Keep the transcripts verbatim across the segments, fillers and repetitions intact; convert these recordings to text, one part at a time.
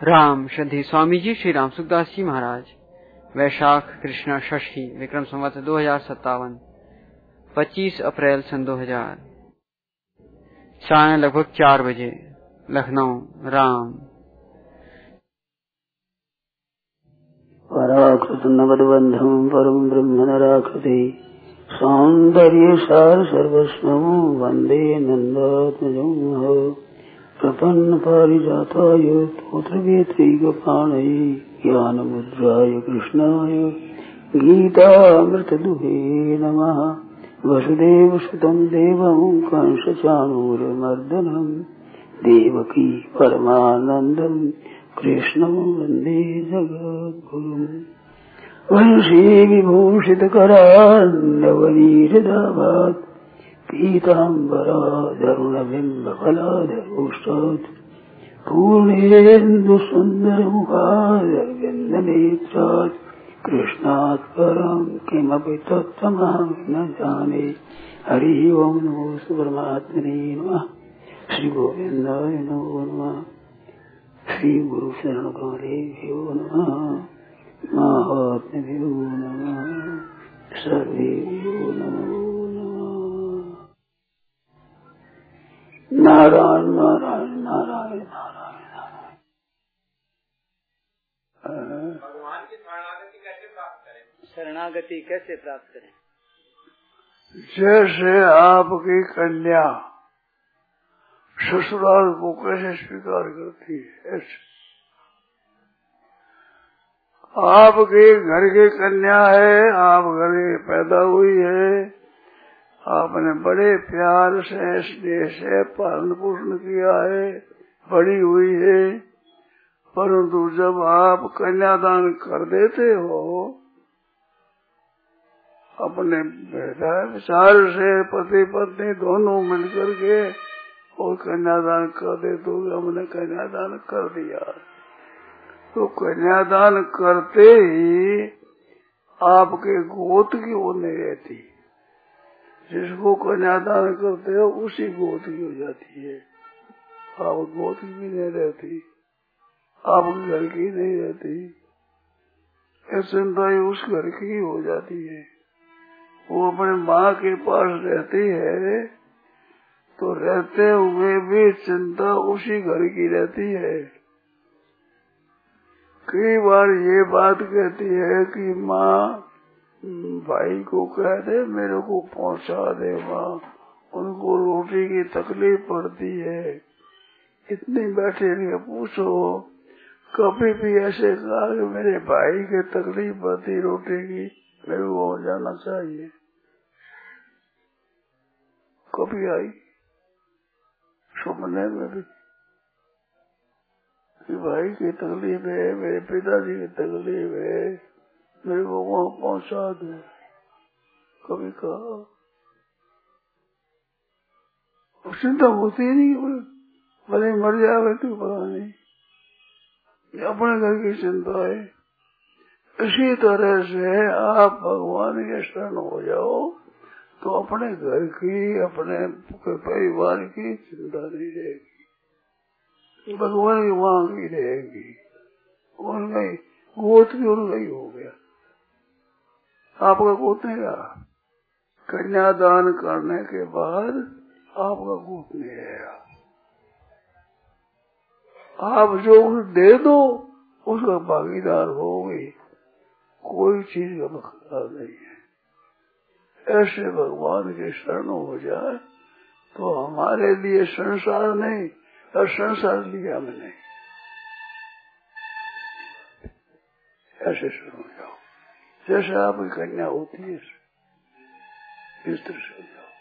राम श्रद्धेय स्वामी जी श्री राम सुखदास जी महाराज। वैशाख कृष्णा षष्ठी विक्रम संवत दो हजार सत्तावन पच्चीस अप्रैल सन दो हजार। सायं लगभग चार बजे लखनऊ। राम पराकृत नवदबंधम परम ब्रह्म नराकृति सौंदर्य सार सर्वस्वं वंदे नंदात्मजं प्रपन्न पारिजाताय तोत्रवेत्रैकपाणये ज्ञानमुद्राय कृष्णाय गीतामृतदुहे नमः। वसुदेवसुतं देवं कंसचाणूरमर्दनं देवकी परमानन्दं कृष्णं वन्दे जगद्गुरुम्। वंशी विभूषितकरान्नवनीरदाभात् पीताम्बराधरुणबिम्बफलाधरोष्टात् पूर्णेन्दुसुन्दरमुखारविन्दनेत्रात् कृष्णात् परं किमपि तत्त्वमहं न जाने। हरिः ओं नमो परमात्मने नमः। श्रीगोविन्दाय नमो नमः। श्रीगुरुशरणकालेभ्यो नमः। महात्म्यभ्यो नमः। सर्वेभ्यो नमो नारायण नारायण नारायण नारायण नारायण। भगवान की शरणागति कैसे प्राप्त करें? शरणागति कैसे प्राप्त करें? जैसे आपकी कन्या ससुराल को कैसे स्वीकार करती है, ऐसे आपके घर की कन्या है, आप घर में पैदा हुई है, आपने बड़े प्यार से स्नेह से पालन पोषण किया है, बड़ी हुई है, परंतु जब आप कन्यादान कर देते हो अपने विचार से पति पत्नी दोनों मिलकर के और कन्यादान कर दे तो हमने कन्यादान कर दिया, तो कन्यादान करते ही आपके गोद की वो नहीं रहती, जिसको कन्यादान करते हो उसी गोद की हो जाती है। आप गोद की भी नहीं रहती, आपके घर की नहीं रहती, चिंता उस घर की हो जाती है। वो अपने माँ के पास रहती है तो रहते हुए भी चिंता उसी घर की रहती है। कई बार ये बात कहती है कि माँ भाई को कह दे मेरे को पहुंचा दे, माँ उनको रोटी की तकलीफ पड़ती है। इतनी बैठे लिए पूछो कभी भी ऐसे कहा कि मेरे भाई की तकलीफ पड़ती रोटी की, मेरे को हो जाना चाहिए? कभी आई सुनने में भी कि भाई की तकलीफ है, मेरे पिताजी की तकलीफ है, मेरे को वहाँ पहुँचा दो? कभी कहा? चिंता होती नहीं, भले मर जाए तो पता नहीं, अपने घर की चिंता है। इसी तरह से आप भगवान के शरण हो जाओ तो अपने घर की अपने परिवार की चिंता नहीं रहेगी, भगवान की वहाँ की रहेगी। उनका गोद भी उनका ही हो गया, आपका गोद नहीं रहा। कन्यादान करने के बाद आपका गोद नहीं रहेगा। आप जो दे दो उसका भागीदार हो गई, कोई चीज का बखलाव नहीं है। ऐसे भगवान के शरण हो जाए तो हमारे लिए संसार नहीं और संसार लिया हमने। ऐसे शरण हो जाओ जैसे आपकी कन्या होती है, इस तरह से हो जाओ।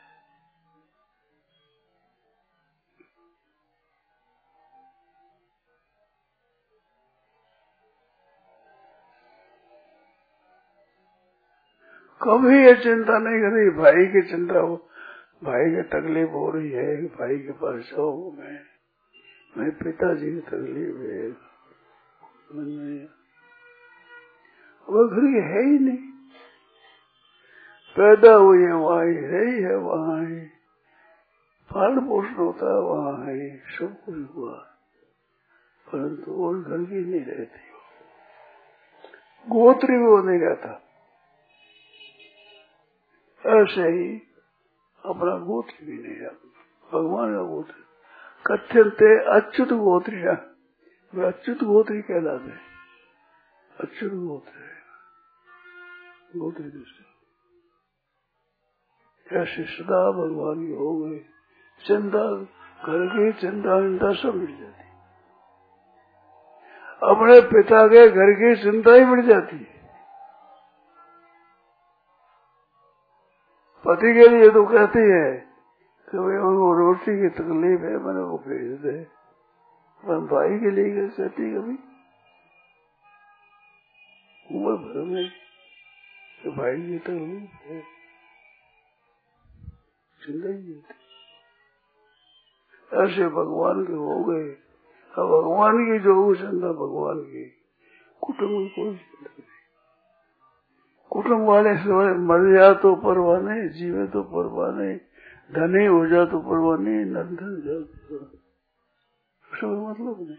कभी ये चिंता नहीं करी भाई की चिंता हो, भाई की तकलीफ हो रही है, भाई के पास जाओ, मैं मेरे पिताजी की तकलीफ है, वो घर की है ही नहीं, पैदा हुई है वहाँ ही, रही है वहाँ ही, पालन पोषण होता है वहाँ ही, सब कुछ हुआ। परंतु वो घर की नहीं रहती, गोत्री वो नहीं रहता। ऐसे ही अपना गोत्र भी नहीं रहता, भगवान का गोत्र कथ्यन्ते अच्युत गोत्री है, वे अच्युत गोत्री कहलाते हैं, अच्युत गोत्र है, गोत्री दृष्टि। ऐसे सदा भगवान की हो गए, चिंता घर की चिंता चिंता सब मिट जाती, अपने पिता के घर की चिंता ही मिट जाती है। पति के लिए तो कहती है कि भाई उनको रोटी की तकलीफ है, मैंने वो भेज दे, पर भाई के लिए कैसे कहती कभी उम्र भर में तो भाई की तकलीफ है, चिंता ही होती। ऐसे भगवान के हो गए। अब भगवान की जो चिंता भगवान की, कुटुंब की कोई चिंता नहीं। कुटुंब वाले से मर जा तो परवाह नहीं, जीवे तो परवाह नहीं, धनी हो जा तो परवाह नहीं, नंदन जा तो उसका मतलब नहीं।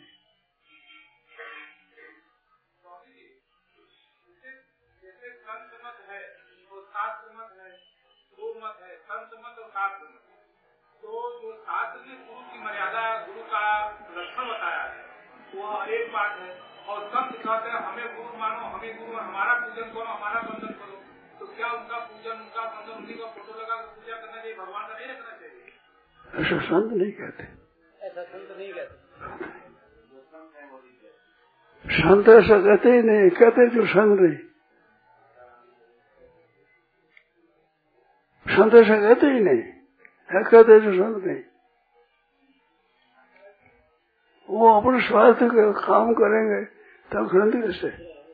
जैसे संत मत है वो शास्त्र मत है, गुरु मत है, संत मत और शास्त्र मत। तो जो शास्त्र ने गुरु की मर्यादा, गुरु का लक्षण बताया है वो एक बात है, और संत कहते हैं हमें गुरु मानो, हमें गुरु, हमारा पूजन करो, हमारा बंधन करो। तो क्या उनका पूजन, उनका बंधन, उन्हीं का फोटो लगा कर पूजा करना चाहिए, भगवान का नहीं रखना चाहिए? ऐसा संत नहीं कहते, ऐसा संत नहीं कहते, संत ऐसा कहते ही नहीं, कहते जो संत नहीं, संत ऐसा कहते ही नहीं है, कहते जो संत नहीं। वो अपने स्वार्थ का काम करेंगे तब संत कैसे?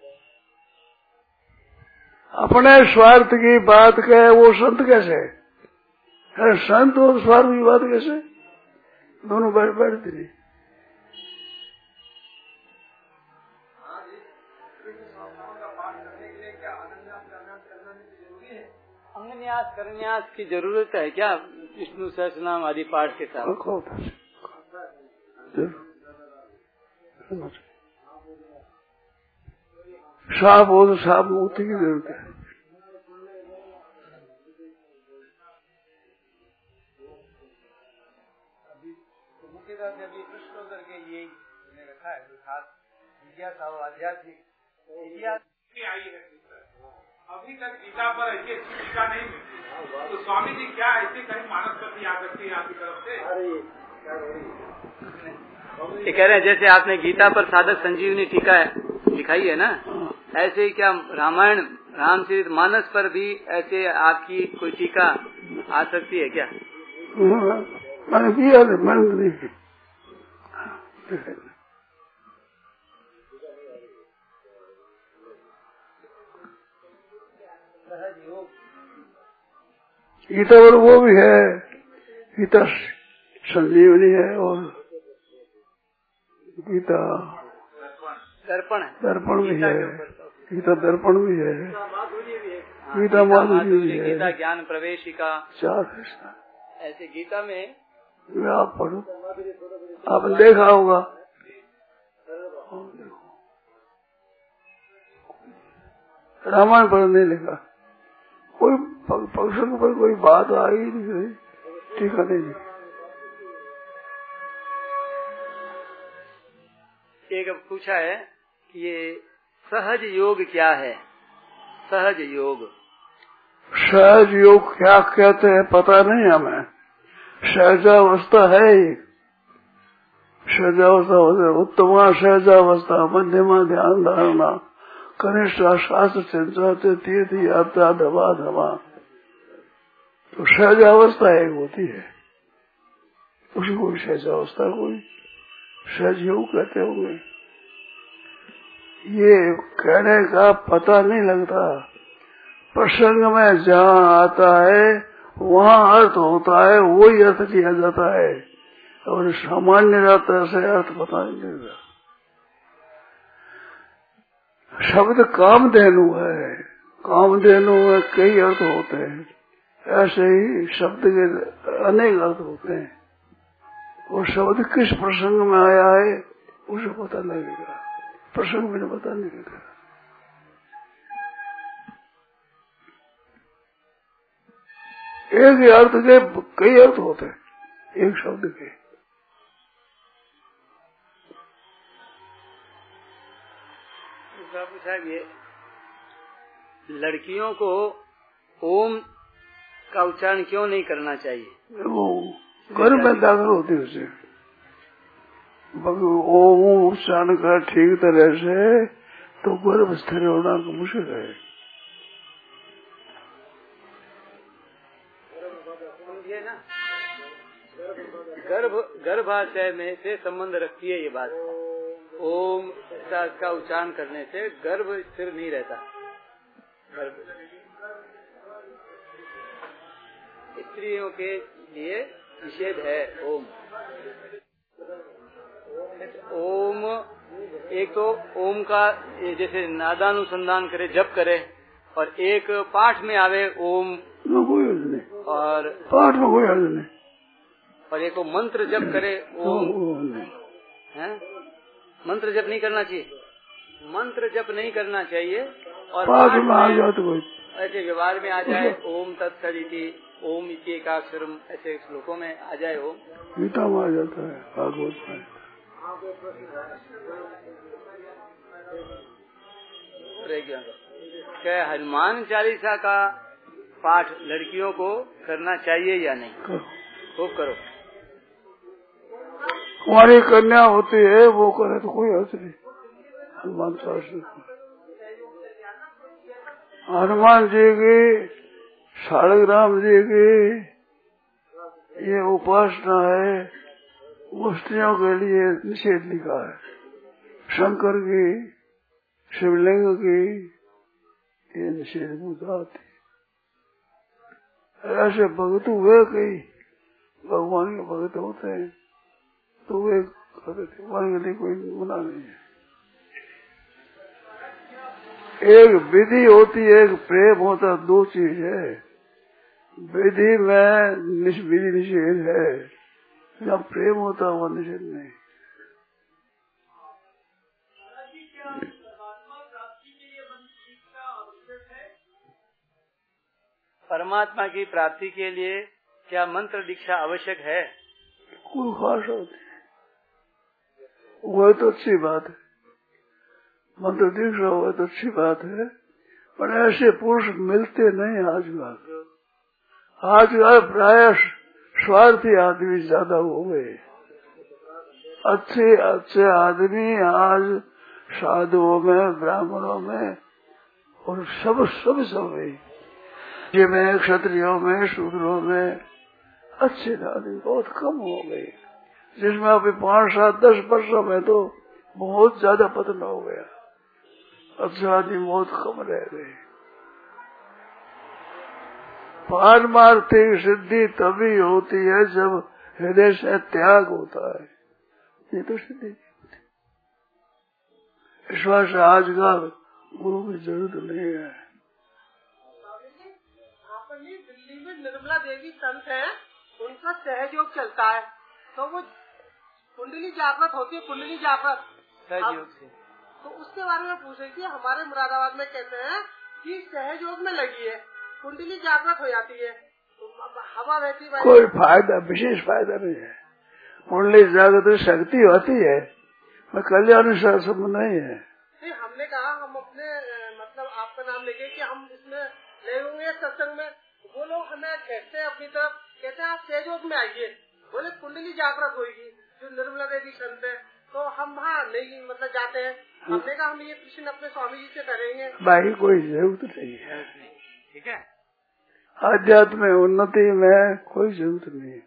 अपने स्वार्थ की बात कहे वो संत कैसे है? संत और स्वार्थ की बात कैसे? दोनों बैठ बैठते नहीं। अंगन्यास करन्यास की जरूरत है क्या विष्णु सहस्रनाम आदि पाठ के साथ? साफ हो तो साफ मुक्ति की जरूरत है। प्रश्न करके ये रखा है खास जिज्ञासा और आध्यात्मिक जिज्ञासा आई है। अभी तक गीता पर ऐसी अच्छी टीका नहीं मिली, तो स्वामी जी क्या ऐसी कहीं मानस पद्धति आ सकती है आपकी तरफ से? ये कह रहे हैं जैसे आपने गीता पर साधक संजीवनी टीका दिखाई है ना, ऐसे ही क्या रामायण रामचरित मानस पर भी ऐसे आपकी कोई टीका आ सकती है क्या? मैंने किया था, मैंने नहीं। गीता पर वो भी है, गीता संजीवनी है और गीता दर्पण दर्पण भी है, गीता दर्पण भी है, गीता माधुरी भी है, गीता ज्ञान प्रवेशिका, चार ऐसे गीता में आप पढ़ो, आपने देखा होगा। रामायण पर नहीं लिखा, कोई पक्षों पर कोई बात आई नहीं, ठीक है नहीं। एक पूछा है कि ये सहज योग क्या है? सहज योग, सहज योग क्या कहते हैं पता नहीं हमें। सहजावस्था है ही, सहजावस्था होते उत्तमा सहजावस्था, मध्यमा ध्यान धारणा, कनिष्ठ शास्त्र चिंता तीर्थ यात्रा धमा धमा। तो सहजावस्था एक होती है, उसको कोई सहजावस्था कोई सहज योग कहते होंगे। ये कहने का पता नहीं लगता, प्रसंग में जहाँ आता है वहाँ अर्थ होता है, वही अर्थ लिया जाता है, और सामान्य रास्ते से अर्थ पता नहीं लगता। शब्द कामधेनु है, कामधेनु में कई अर्थ होते हैं, ऐसे ही शब्द के अनेक अर्थ होते हैं। वो शब्द किस प्रसंग में आया है उसे पता लगेगा, प्रसंग में पता नहीं लगेगा। एक ही अर्थ के कई अर्थ होते हैं एक शब्द के। पूछा ये लड़कियों को ओम का उच्चारण क्यों नहीं करना चाहिए? वो घर में दाखिल होती है उसे ओम उच्चारण का ठीक तरह से तो गर्भ स्थिर होना मुश्किल है। ना गर्भ गर्भाशय में से संबंध रखती है ये बात। ओम का उच्चारण करने से गर्भ स्थिर नहीं रहता। गर्भ स्त्रियों के लिए निषेध है ओम। ओम एक तो ओम का जैसे नादानुसंधान करे जप करे और एक पाठ में आवे ओम और पाठ में कोई अर्थ नहीं और एक वो मंत्र जप करे ओम है। मंत्र जप नहीं करना चाहिए, मंत्र जप नहीं करना चाहिए और पाठ में आ जाए तो ऐसे व्यवहार में आ जाए ओम तत्सदिति ओम इति एकाक्षरम ऐसे श्लोकों में आ जाए ओम। गीता में आ जाता है, भागवत में। क्या हनुमान चालीसा का पाठ लड़कियों को करना चाहिए या नहीं? करो, खूब करो। हमारी कन्या होती है वो करे तो कोई अर्थ नहीं। हनुमान चालीसा हनुमान जी की शालिग्राम जी की ये उपासना है, वो स्त्रियों के लिए निषेध लिखा है। शंकर की शिवलिंग की ये निषेध बुझाती। ऐसे भगत हुए कई भगवान के भगत होते हैं तो वे भगवान के लिए कोई गुनाह नहीं है। एक विधि होती है, एक प्रेम होता, दो चीज है। विधि में विधि निषेध है, जब प्रेम होता वो निषेध नहीं। परमात्मा की प्राप्ति के लिए क्या मंत्र दीक्षा आवश्यक है? कोई खास होती है वो तो अच्छी बात है, मंत्र दीक्षा हुआ तो अच्छी बात है, पर ऐसे पुरुष मिलते नहीं आजकल। आजकल प्राय स्वार्थी आदमी ज्यादा हो गए। अच्छे अच्छे आदमी आज साधुओं में ब्राह्मणों में और सब सब सब में क्षत्रियों में शूद्रों में अच्छे आदमी बहुत कम हो गए, जिसमें अभी पांच सात दस वर्षों में तो बहुत ज्यादा पतन हो गया। अच्छे आदमी बहुत कम रह गए। पारमार्थिक सिद्धि तभी होती है जब हृदय से त्याग होता है, ये तो सिद्धि नहीं होती। ईश्वर से आजकल गुरु की जरूरत नहीं है। दिल्ली में निर्मला देवी संत है, उनका सहयोग चलता है तो वो कुंडली जागृत होती है, कुंडली जागृत सहयोग से, तो उसके बारे में पूछ रही थी। हमारे मुरादाबाद में कहते हैं कि सहयोग में लगी है, कुंडली जागृत हो जाती है, तो हवा बहती है। कोई फायदा विशेष फायदा नहीं है। कुंडली जागृत शक्ति होती है, मैं कल्याण से संबंध नहीं है। नहीं, हमने कहा हम अपने मतलब आपका नाम लेके कि हम इसमें ले होंगे सत्संग में, वो लोग हमें कहते हैं अपनी तरफ, कहते हैं आप सहयोग में आइए, बोले कुंडली जागृत होगी जो निर्मला देवी संत है, तो हम वहाँ नहीं मतलब जाते हैं। हमने कहा हम ये प्रश्न अपने स्वामी जी से करेंगे। बाकी कोई जरूरत नहीं है, ठीक है। आध्यात्म में उन्नति में कोई जरूरत नहीं है,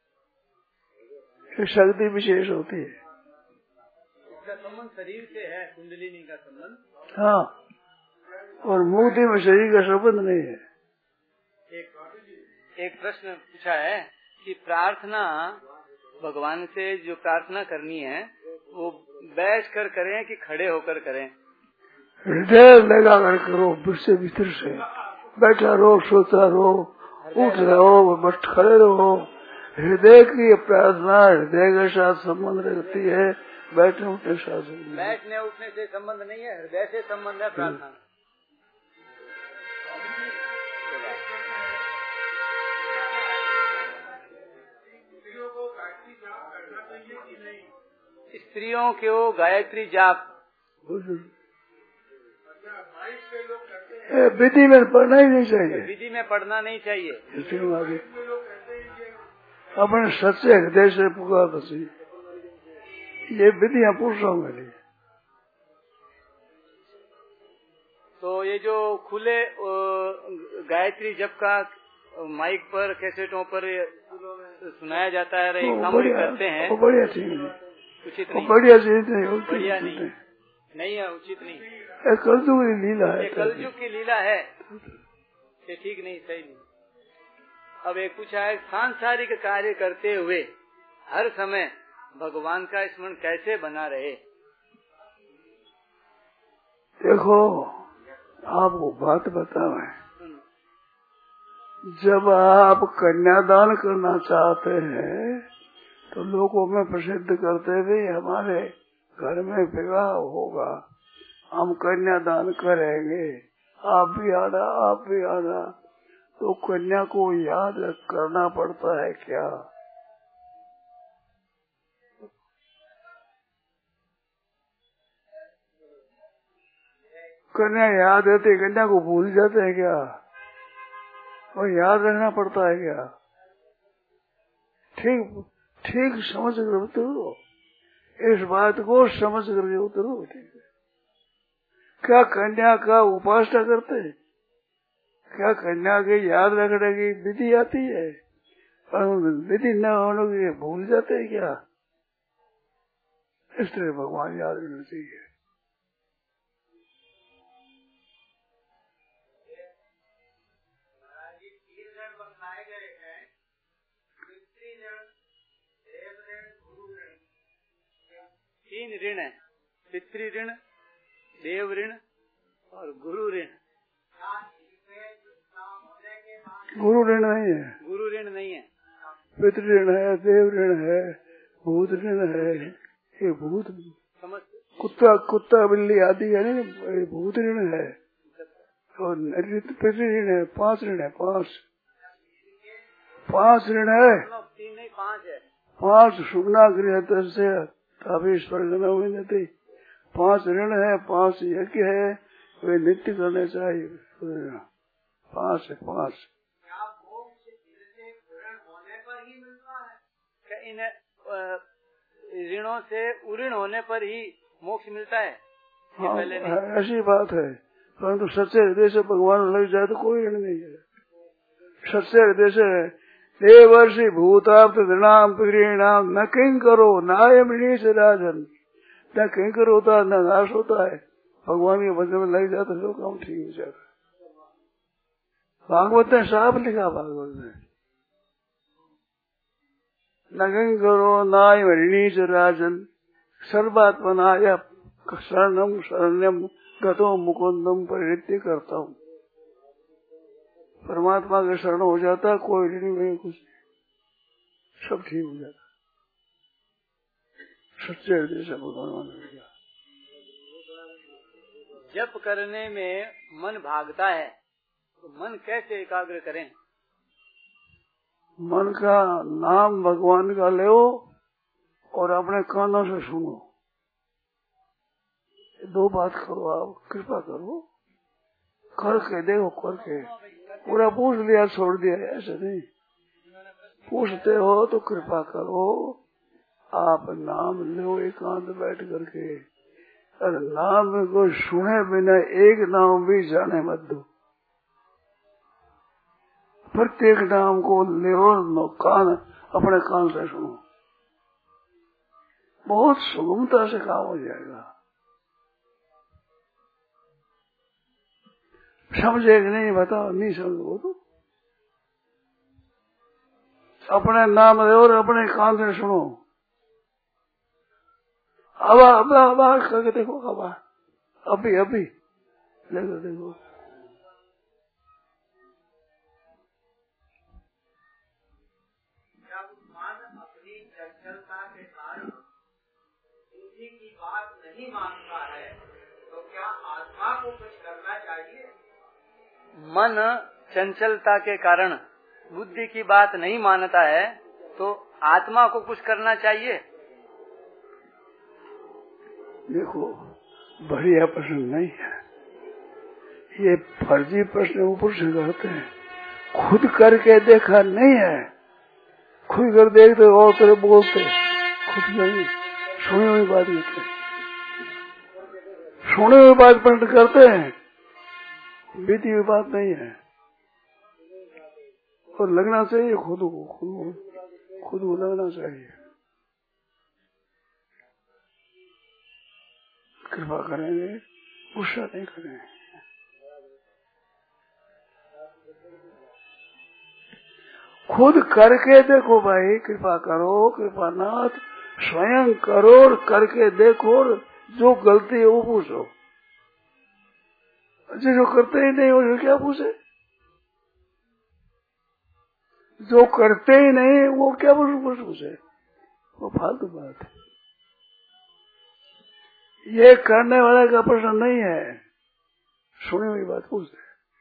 शक्ति विशेष होती है। इसका संबंध शरीर से है, कुंडलिनी का संबंध। हाँ, और मुक्ति में शरीर का संबंध नहीं है। एक एक प्रश्न पूछा है कि प्रार्थना भगवान से जो प्रार्थना करनी है वो बैठ कर करें कि खड़े होकर करें? हृदय लगा कर करो, से भीतर से। बैठा रहो, सोता रहो, उठ रहो, बस खड़े रहो। हृदय की प्रार्थना हृदय के साथ संबंध रखती है, बैठने उठने से बैठने उठने से संबंध नहीं है, हृदय से संबंध है प्रार्थना। स्त्रियों को गायत्री जाप विधि में पढ़ना ही नहीं चाहिए, विधि में पढ़ना नहीं चाहिए। अपने सच्चे हृदय से पुकार सी, ये विधियां पुरुषों के लिए। तो ये जो खुले गायत्री जप का माइक पर कैसेटों पर सुनाया जाता है, काम करते हैं, वो बढ़िया चीज है, उचित नहीं, बढ़िया चीज नहीं, बढ़िया नहीं, नहीं है, उचित नहीं। ये कलयुग की लीला है, ये कलयुग की लीला है, ये ठीक नहीं, सही नहीं। अब एक पूछा है, सांसारिक कार्य करते हुए हर समय भगवान का स्मरण कैसे बना रहे? देखो आपको बात बताओ, जब आप कन्यादान करना चाहते हैं तो लोगों में प्रसिद्ध करते हुए हमारे घर में विवाह होगा, हम कन्यादान करेंगे, आप भी आना, आप भी आना। तो कन्या को याद करना पड़ता है क्या? कन्या याद रहती, कन्या को भूल जाते हैं क्या? और याद रखना पड़ता है क्या? ठीक ठीक समझ कर उतरो, इस बात को समझ कर उतरो। ठीक है, क्या कन्या का उपासना करते हैं? क्या कन्या के याद रखने की विधि आती है? और विधि न होने की भूल जाते हैं क्या? इसलिए भगवान याद रखना चाहिए। तीन ऋण है, पितृ ऋण, देव ऋण और गुरु ऋण। गुरु ऋण नहीं है, गुरु ऋण नहीं है, पितृ ऋण है, देव ऋण है, भूत ऋण है। ये भूत कुत्ता कुत्ता बिल्ली आदि है ना, भूत ऋण है। और पितृ ऋण है, पांच ऋण है, पांच पांच ऋण है, तीन नहीं पांच है। पांच सुगना गृह से काफी स्वर्ग न हुई नहीं। पांच ऋण है, पांच यज्ञ है, वे नित्य करने चाहिए। पांच है, पांच। इन ऋणों से उऋण होने पर ही मोक्ष मिलता है? हाँ, पहले नहीं। ऐसी बात है, परंतु सच्चे हृदय से भगवान लग जाए तो कोई ऋण नहीं है। सच्चे हृदय से देवर्षि भूताप्त ऋणाम प्रियणाम न किंग करो नायम नीच राजन, न किंग कर होता है न नाश होता है। भगवान के भजन में लग जाता है तो काम ठीक हो जाता है। भागवत ने साफ लिखा, भागवत में न किंग करो नायम नीच राजन सर्वात्मनाय शरणम शरण्यम गतो मुकुंदम परिनित्य करता हूँ। परमात्मा के शरण हो जाता, कोई ऋण नहीं, कुछ सब ठीक हो जाता। सच्चे हृदय से भगवान हो गया। जप करने में मन भागता है तो मन कैसे एकाग्र करें? मन का नाम भगवान का लो और अपने कानों से सुनो। दो बात करो, आप कृपा करो, करके देखो, करके पूरा पूछ लिया छोड़ दिया, ऐसे नहीं। पूछते हो तो कृपा करो, आप नाम लो एकांत बैठ करके। अरे नाम को सुने बिना एक नाम भी जाने मत दो, प्रत्येक नाम को लो, कान अपने कान से सुनो, बहुत सुगमता से काम हो जाएगा। समझे कि नहीं बताओ? नहीं समझो तो अपने नाम लो और अपने कान से सुनो। हवा हवा हवा करके देखो, हवा अभी अभी देखो देखो। जब मन अपनी चंचलता के कारण बुद्धि नहीं मानता है तो क्या आत्मा को कुछ करना चाहिए? मन चंचलता के कारण बुद्धि की बात नहीं मानता है तो आत्मा को कुछ करना चाहिए। देखो, बढ़िया प्रश्न नहीं है ये, फर्जी प्रश्न ऊपर से करते हैं, खुद करके देखा नहीं है। खुद कर देखते और तरह बोलते, खुद नहीं, सुनी हुई बात करते, सुनी हुई बात प्रश्न करते हैं, बीती हुई बात नहीं है। और लगना चाहिए खुद को, खुद को खुद को लगना चाहिए। कृपा करेंगे, गुस्सा नहीं करेंगे। खुद करके देखो भाई, कृपा करो, कृपानाथ स्वयं करो और करके देखो, जो गलती है वो पूछो। अच्छा, जो करते ही नहीं हो क्या पूछे? जो करते ही नहीं वो क्या पूछे? वो फालतू बात है। ये करने वाले का प्रश्न नहीं है, सुनी हुई बात पूछते।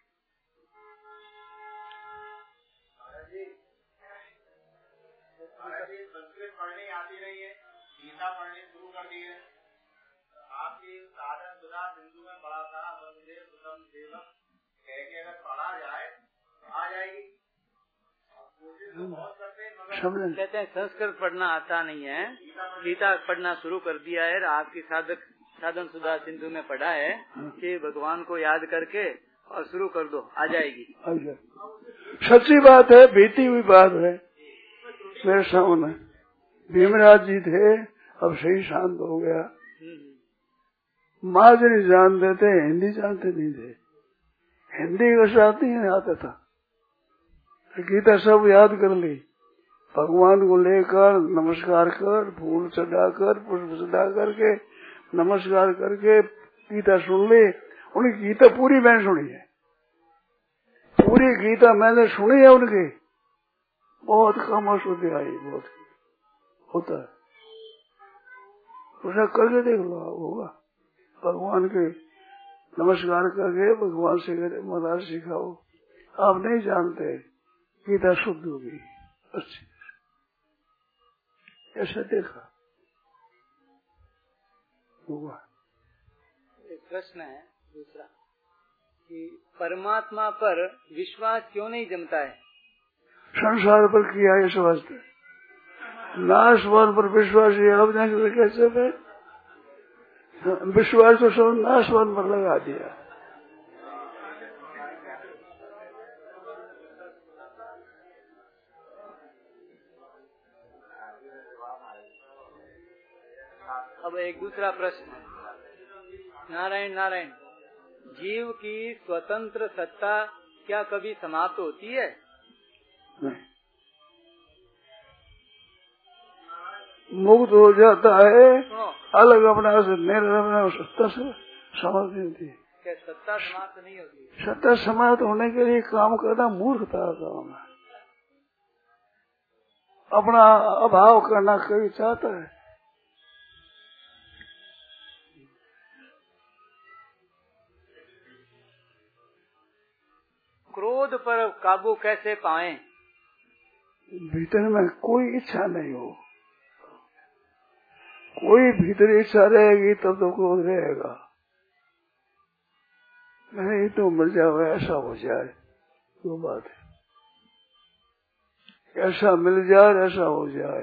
संस्कृत पढ़ने आती नहीं है, गीता पढ़ने शुरू कर दी है। आपकी साधन सुधा सिंधु में बड़ा सारा वसुदेव सुतम देवम कह के अगर पढ़ा जाए तो आ जाएगी। तो बहुत करते हैं, मगर कहते हैं संस्कृत पढ़ना आता नहीं है, गीता पढ़ना शुरू कर दिया है। आपकी साधक साधन सुधा सिंधु में पढ़ा है कि भगवान को याद करके और शुरू कर दो, आ जाएगी। सच्ची बात है, बीती हुई बात है। मेरे सामने भीमराज जी थे, अब सही शांत हो गया। माजरी जानते थे, हिंदी जानते नहीं थे। हिंदी का साथ नहीं आता था, गीता सब याद कर ली। भगवान को लेकर नमस्कार कर, फूल चढ़ाकर, पुष्प चढ़ा करके नमस्कार करके गीता सुन ली। उनकी गीता पूरी मैंने सुनी है, पूरी गीता मैंने सुनी है उनकी। बहुत कम अशुद्धि आई, बहुत होता है। उसे करके देख लो, होगा। भगवान के नमस्कार करके भगवान से महाराज सिखाओ। आप नहीं जानते, गीता शुद्ध होगी, अच्छी। ऐसा देखा होगा। एक प्रश्न है दूसरा कि परमात्मा पर विश्वास क्यों नहीं जमता है? संसार पर किया है समझते, नाशवान पर विश्वास है। अब नहीं कैसे है? विश्वास तो सब नाशवान पर लगा दिया। अब एक दूसरा प्रश्न, नारायण नारायण, जीव की स्वतंत्र सत्ता क्या कभी समाप्त होती है? नहीं, मुक्त हो जाता है, अलग अपना से निर्णय सत्ता से समाप्त नहीं होती। क्या सत्ता समाप्त नहीं होती? सत्ता समाप्त होने के लिए काम करना मूर्खता का काम है। अपना अभाव करना कोई चाहता है? क्रोध पर काबू कैसे पाएं? भीतर में कोई इच्छा नहीं हो, कोई भीतर इच्छा रहेगी तब तो क्रोध रहेगा। नहीं तो मिल जाए, ऐसा हो जाए, वो बात है। ऐसा मिल जाए, ऐसा हो जाए,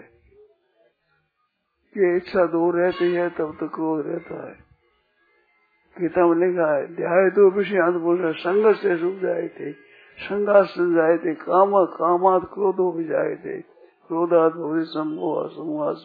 ये इच्छा दूर रहती है तब तो क्रोध रहता है। गीता में लिखा है, ध्याय तो विषयांत बोल संघर्ष से सुख जाए थे, संघात जाए थे, काम कामात क्रोधो भी जाए थे, क्रोधात भवति सम्मोह समूह।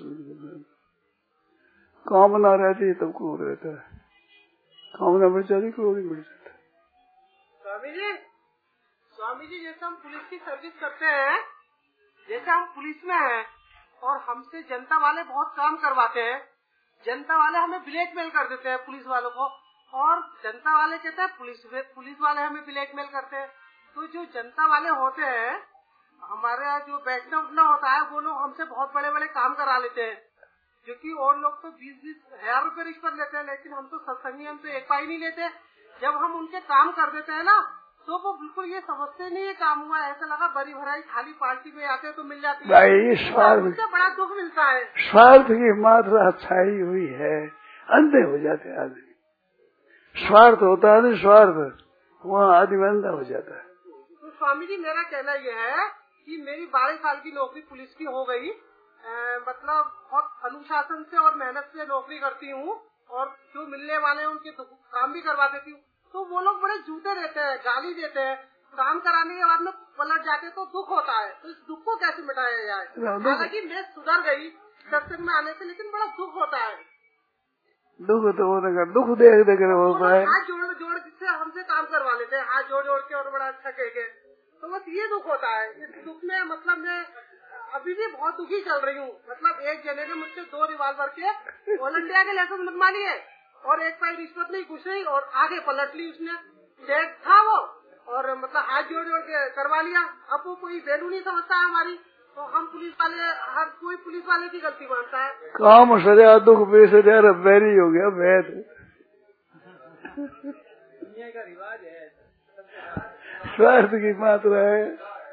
कामना रहती है तब क्रोध रहता है, कामना बढ़ जाती क्रोध ही बढ़ जाता है। स्वामी जी, स्वामी जी जैसे हम पुलिस की सर्विस करते हैं, जैसे हम पुलिस में हैं और हमसे जनता वाले बहुत काम करवाते हैं, जनता वाले हमें ब्लैकमेल कर देते हैं पुलिस वालों को, और जनता वाले कहते हैं पुलिस पुलिस वाले हमें ब्लैकमेल करते हैं। तो जो जनता वाले होते हैं, हमारे यहाँ जो बैठना उठना होता है, वो लोग हमसे बहुत बड़े बड़े काम करा लेते हैं। क्योंकि और लोग तो बीस बीस हजार रूपये रिश्वत लेते हैं, लेकिन हम तो सत्संगी हम तो एक पाई नहीं लेते। जब हम उनके काम कर देते हैं ना तो वो बिल्कुल ये समझते नहीं है काम हुआ, ऐसा लगा बड़ी भराई खाली पार्टी में आते तो मिल जाती है। भाई स्वार्थ उससे बड़ा दुख मिलता है। स्वार्थ की मात्रा छाई हुई है, अंधे हो जाते आदमी। स्वार्थ होता है स्वार्थ, वहाँ आदमी अंधा हो जाता है। तो स्वामी जी मेरा कहना यह है कि मेरी बारह साल की नौकरी पुलिस की हो गई, आ, मतलब बहुत अनुशासन से और मेहनत से नौकरी करती हूँ, और जो मिलने वाले हैं उनके काम भी करवा देती हूँ। तो वो लोग बड़े जूते देते हैं, गाली देते हैं, काम कराने के बाद में पलट जाते तो दुख होता है। तो इस दुख को कैसे मिटाया जाए? हालांकि मैं सुधर गई सत्संग में आने से, लेकिन बड़ा दुख होता है। दुख तो होने दुख देख देख होता है। हाथ जोड़ जोड़ से हमसे काम करवा लेते हैं, हाथ जोड़ जोड़ के और बड़ा अच्छा कह के, तो बस ये दुख होता है। इस दुख में मतलब मैं अभी भी बहुत दुखी चल रही हूँ। मतलब एक जने ने मुझसे दो रिवाल्वर के ऑल इंडिया के लाइसेंस बनवा लिए और एक पाई रिश्वत नहीं कुछ नहीं, और आगे पलट ली उसने। चेक था वो, और मतलब हाथ जोड़ जोड़ के करवा लिया। अब वो कोई वैल्यू नहीं समझता है हमारी, तो हम पुलिस वाले, हर कोई पुलिस वाले की गलती मानता है। काम सजा दुख बेसजा बैरी हो गया वैद। दुनिया का रिवाज है, स्वार्थ की मात्रा है,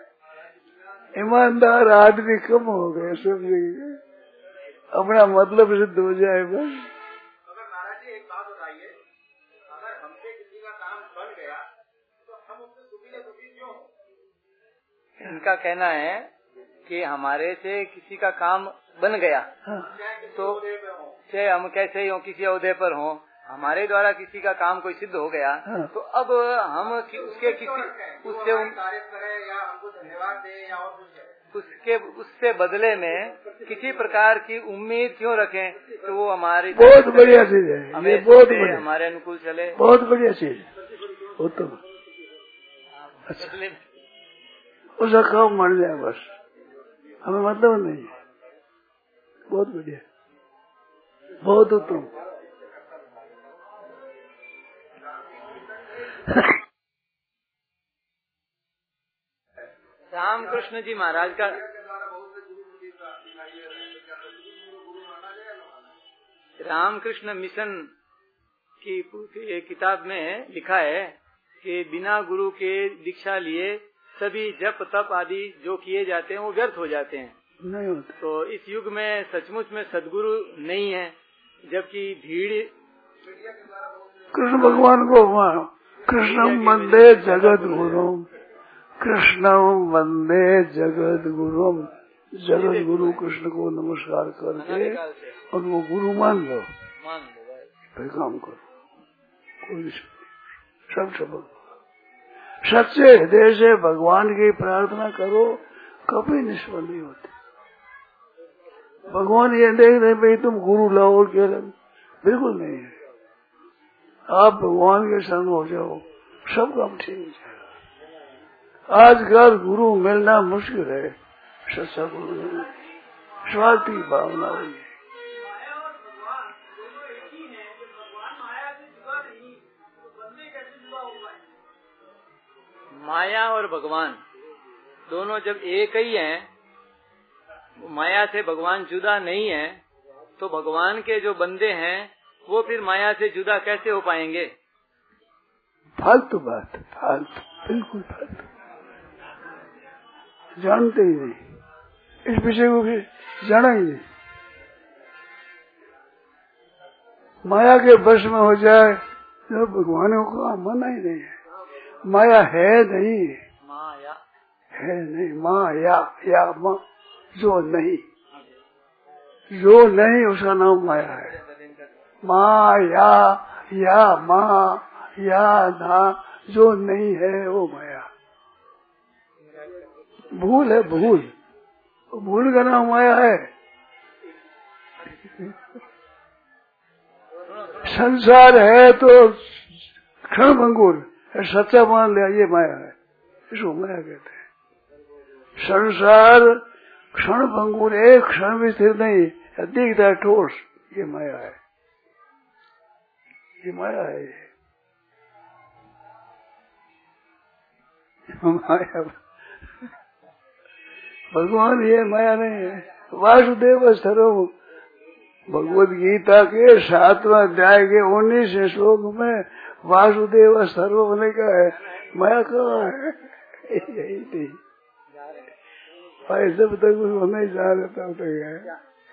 ईमानदार आदमी कम हो गए, सब जगह अपना मतलब सिद्ध हो जाए बस। अगर महाराज जी एक बात बताइए, अगर हमसे किसी का काम बन गया तो हम उससे सुखी या दुखी क्यों? इनका कहना है कि हमारे से किसी का काम बन गया, हाँ। तो चाहे हम कैसे ही हो, किसी ओहदे पर हो, हमारे द्वारा किसी का काम कोई सिद्ध हो गया, हाँ। तो अब हम उसके किसी उससे उन तारीफ करें या हमको धन्यवाद दें या और कुछ, उसके उससे बदले में किसी प्रकार की उम्मीद क्यों रखें तो वो हमारी बहुत बढ़िया चीज है, हमें ये बहुत बढ़िया, हमारे अनुकूल चले, बहुत बढ़िया चीज उत्तम। अच्छा, उसका काम मर जाए बस, हमें मतलब नहीं। बहुत बढ़िया, बहुत उत्तम। रामकृष्ण जी महाराज का रामकृष्ण मिशन की किताब में लिखा है कि बिना गुरु के दीक्षा लिए सभी जप तप आदि जो किए जाते हैं वो व्यर्थ हो जाते हैं। नहीं होता। तो इस युग में सचमुच में सदगुरु नहीं है, जबकि भीड़ कृष्ण भगवान को कृष्णम वंदे जगत गुरुम, कृष्णम वंदे जगत गुरुम। जगत गुरु कृष्ण को नमस्कार करके उनको गुरु मान लो, मान लो, फिर काम करो, कोई सब सब सच्चे हृदय से भगवान की प्रार्थना करो, कभी निष्फल नहीं होती। भगवान ये देख रहे भाई तुम गुरु लाओ और क्या, बिल्कुल नहीं है। आप भगवान के संग हो जाओ, सब काम ठीक हो जाएगा। आजकल गुरु मिलना मुश्किल है, सच्चा गुरु स्वार्थी भावना हुई है। माया और भगवान दोनों जब एक ही हैं, माया से भगवान जुदा नहीं है, तो भगवान के जो बंदे हैं वो फिर माया से जुदा कैसे हो पाएंगे? फालतू बात, फालतू, बिल्कुल फालतू, जानते ही नहीं, इस विषय को भी जाना ही नहीं। माया के वश में हो जाए तो भगवान को मना ही नहीं है। माया है नहीं, माया है नहीं, माया या माँ जो नहीं, जो नहीं उसका नाम माया है। माया या माँ या ना जो नहीं है वो माया, भूल है, भूल, भूल का नाम माया है। संसार है तो क्षण भंगुर, सच्चा मान लिया ये माया है, इसको माया कहते हैं। संसार क्षण भंगुर, एक क्षण भी स्थिर नहीं, दिखता है ठोस, ये माया है, ये माया है, ये माया। भगवान ये माया नहीं है। वासुदेव स्थरो भगवद गीता के सातवें अध्याय के उन्नीसवें श्लोक में वासुदेव सर्व ने कहा है, मैं कहा है यही थी। भाई जब तक वो नहीं जा रहा तब तक है।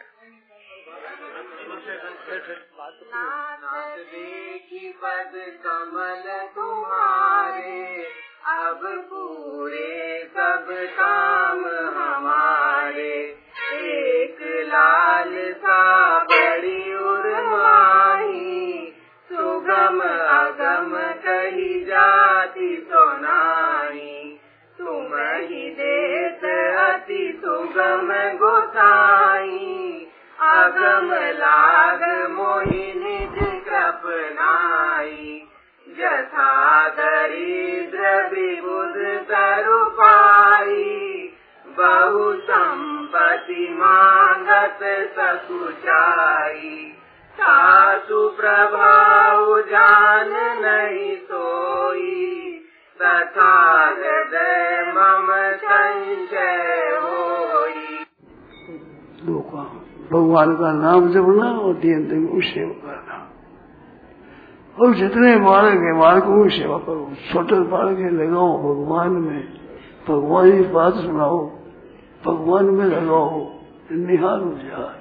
देखी पद कमल तुम्हारे, अब पूरे सब काम हमारे। एक लाल सा बड़ी उर्माही, सुगम अगम कही जाति तो नाही। तुम ही देत अति सुगम गोसाई, अगम लाग मोहिनी कृपनाई। जथा दरिद्र विबुध तरुपाई, बहु संपत्ति मांगत सकुचाई। सासु प्रभाव जान नहीं सोई, तथा हृदय मम संशय होई। दो काम, भगवान का नाम जपना और दिन दिन की सेवा करना। और जितने बालक है बालकों की सेवा करो, छोटे बालक है लगाओ भगवान में, भगवान की बात सुनाओ, भगवान में लगाओ, निहाल हो जाए।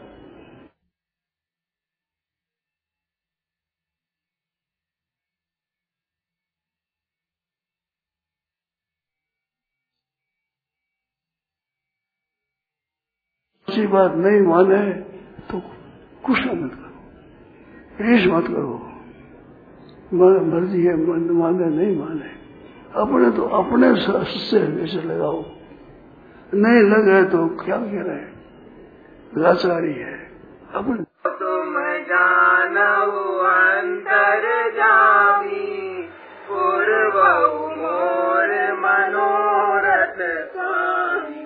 अच्छी बात नहीं माने तो गुस्सा मत करो, रीस मत करो, मर्जी है माने नहीं माने, अपने तो अपने से वैसे लगाओ, नहीं लगे तो क्या कह रहे, लाचारी है अपने। तुम जानो अंतर जामी, पूर्व मोर मनोरथ स्वामी।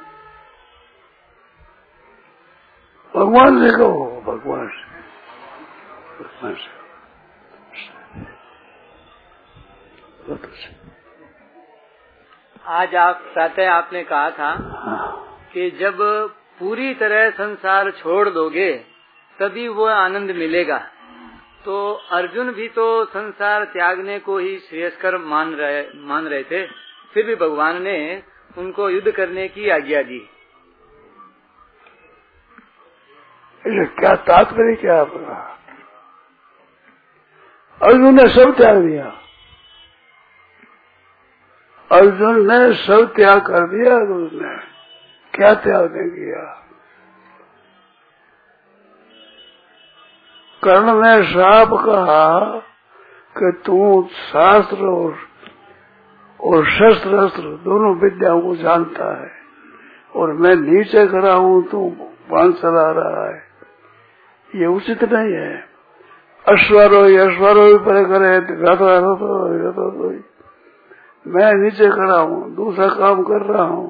भगवान से कहो, भगवान से, भगवान से। आज आप प्रातः आपने कहा था कि जब पूरी तरह संसार छोड़ दोगे तभी वो आनंद मिलेगा। तो अर्जुन भी तो संसार त्यागने को ही श्रेयस्कर मान रहे मान रहे थे, फिर भी भगवान ने उनको युद्ध करने की आज्ञा दी। क्या तात्पर्य क्या आपका? अर्जुन ने सब त्याग दिया, अर्जुन ने सब त्याग कर दिया। उसने क्या त्याग नहीं किया? कर्ण ने साफ कहा कि तू शास्त्र और और शस्त्र अस्त्र दोनों विद्याओं को जानता है और मैं नीचे खड़ा हूँ, तू बाण चला रहा है, ये उचित नहीं है। अश्वरो अश्वरो पर करे गाता तो मैं नीचे खड़ा हूँ, दूसरा काम कर रहा हूँ,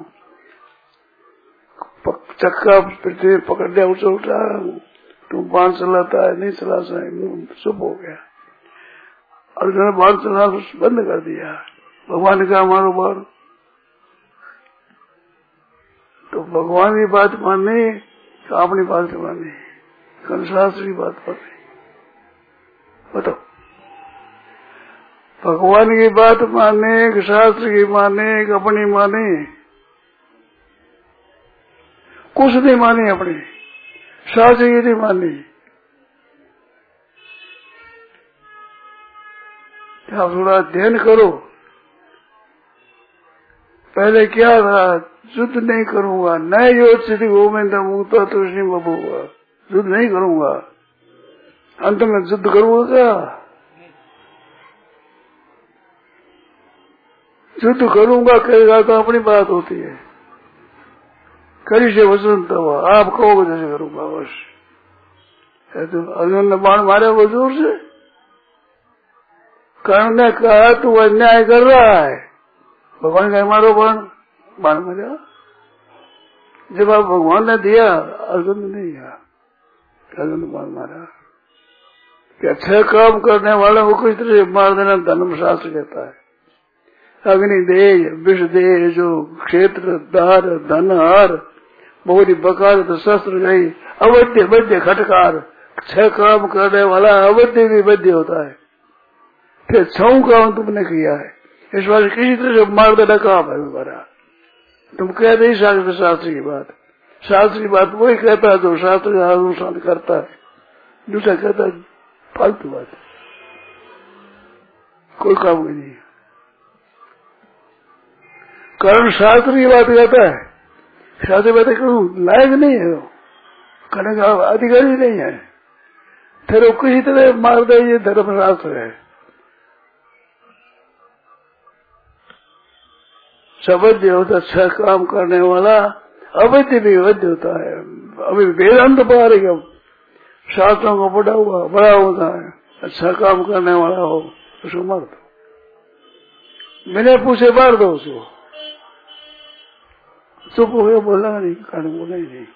चक्का पृथ्वी पकड़ने उसे उठा रहा हूँ, तू बाण चलाता है, नहीं चला सके, चुप हो गया। अर्जुन ने बाण चलाना बंद कर दिया। भगवान ने कहा मारो बाण, तो भगवान की बात माननी तो अपनी बात माननी, शास्त्र की बात माननी। बताओ, भगवान की बात माने, शास्त्र की माने, अपनी माने, कुछ नहीं मानी अपनी, शास्त्र की नहीं मानी। आप थोड़ा ध्यान करो, पहले क्या था, युद्ध नहीं करूंगा, न योचित गोविंद मुक्ता तुष्णि बबूंगा, युद्ध नहीं करूंगा, अंत में युद्ध करूंगा क्या? युद्ध करूंगा कहेगा तो अपनी बात होती है, करी से वचन तब आप कहोगे जैसे करूंगा बस। तो अर्जुन ने बाण मारे वो जोर से, कर्ण ने कहा तू अन्याय कर रहा है, भगवान का मारो बाण, बाण मारा। जवाब भगवान ने दिया, अर्जुन ने नहीं दिया, अर्जुन ने बाण मारा। कि अच्छे काम करने वाले को किस तरह से मार देना धर्म शास्त्र कहता है। अग्नि दे, विष दे, जो क्षेत्र दार धन हार, मोरी बकार तो शस्त्र गई, अवध्य वध्य खटकार, छह काम करने वाला अवध्य भी वध्य होता है। फिर छह काम तुमने किया है, इस बार किसी तरह से मार देना काम है तुम्हारा। तुम कह नहीं सकते शास्त्र की बात, शास्त्र की बात वही कहता है जो शास्त्र का अनुसरण करता है, दूसरा कहता है फालतू बात, कोई काम नहीं है। कारण शास्त्र की बात कहता है, शास्त्र बातें करूं लायक नहीं है, करने का अधिकारी नहीं है, फिर वो किसी तरह मार दे, ये धर्मशास्त्र है। सबद्य होता छह काम करने वाला, अवध्य भी वध्य होता है। अभी वेदांत पा रही अब शास्त्रों को पढ़ा हुआ बड़ा होता है, अच्छा काम करने वाला हो उसको मार दो, मैंने पूछे मार दो उसको, चुप हो गया, बोला नहीं, कारण बोला ही नहीं।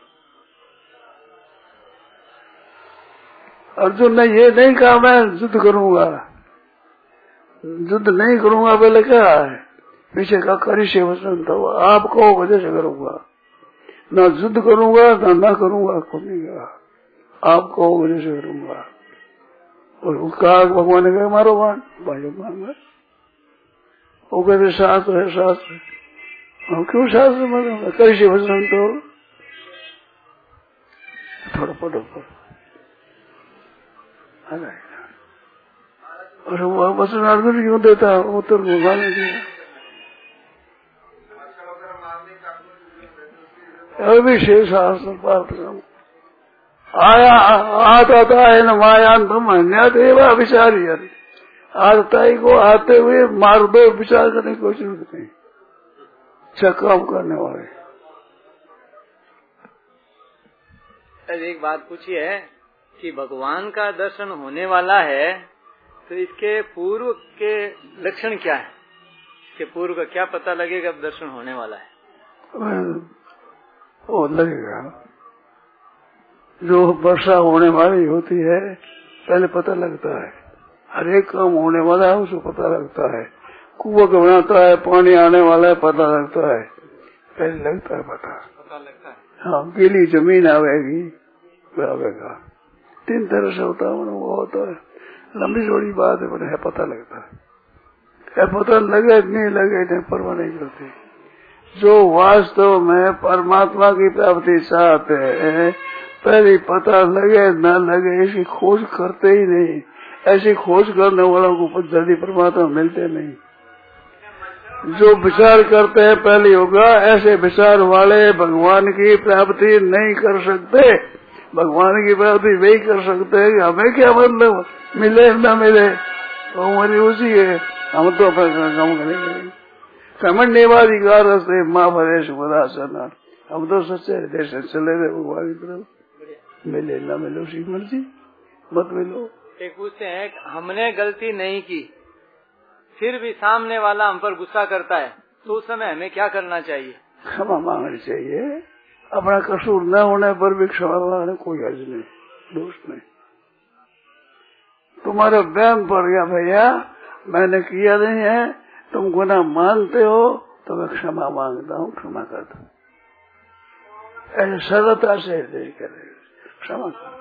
अर्जुन ने ये नहीं कहा मैं युद्ध करूंगा, युद्ध नहीं करूंगा, पहले क्या है पीछे का करी से वचन था, आपको वजह से करूंगा, ना युद्ध करूंगा ना ना करूंगा, को नहीं कहा, आपको वजह से करूंगा। और उसका भगवान ने कहा मारो मान भाई मान, वो कहते शास्त्र है शास्त्र, हम क्यों शास्त्र मारूंगा, करी से वचन तो थोड़ा पढ़ो पढ़ो। और वो वचन अर्जुन क्यों देता, वो तो भगवान ने दिया। अभिशेष आया आता है न मायान तुम अन्यदेवा विचारी, आताई को आते हुए मार दो, विचार करने की कोई जरूरत नहीं, अच्छा काम करने वाले। एक बात पूछी है कि भगवान का दर्शन होने वाला है, तो इसके पूर्व के लक्षण क्या है, इसके पूर्व का क्या पता लगेगा अब दर्शन होने वाला है? वो लगेगा जो वर्षा होने वाली होती है पहले पता लगता है, हर एक काम होने वाला है उसको पता लगता है, कुआं बनाता है पानी आने वाला है पता लगता है, पहले लगता है पता पता लगता है। हाँ, गीली जमीन आवेगी आवेगा, तीन तरह से होता है, वो होता है लंबी चौड़ी बात है, पर है पता लगता है, पता लगे नहीं लगे नहीं परवाह नहीं करती। जो वास्तव में परमात्मा की प्राप्ति चाहते हैं पहले पता लगे न लगे ऐसी खोज करते ही नहीं, ऐसी खोज करने वालों को जल्दी परमात्मा मिलते नहीं। जो विचार करते हैं पहले होगा, ऐसे विचार वाले भगवान की प्राप्ति नहीं कर सकते। भगवान की प्राप्ति वही कर सकते हैं कि हमें क्या मतलब मिले न मिले, तो हमारी उसी है, हम तो अपना काम करेंगे। कमंडेवाधिकार से माँ भरेश उदासना, हम तो सच्चे हृदय से चले रहे भगवान की तरफ, मिले न मिले उसी मर्जी, मत मिलो। एक पूछते हैं हमने गलती नहीं की फिर भी सामने वाला हम पर गुस्सा करता है, तो उस समय हमें क्या करना चाहिए? क्षमा मांगनी चाहिए, अपना कसूर न होने पर भी क्षमा मांगने कोई हर्ज नहीं, दोष नहीं। तुम्हारा वहम पड़ गया भैया, मैंने किया नहीं है, तुम गुनाह मानते हो तो मैं क्षमा मांगता हूँ, क्षमा करता हूँ, ऐसे सरलता से करे क्षमा कर।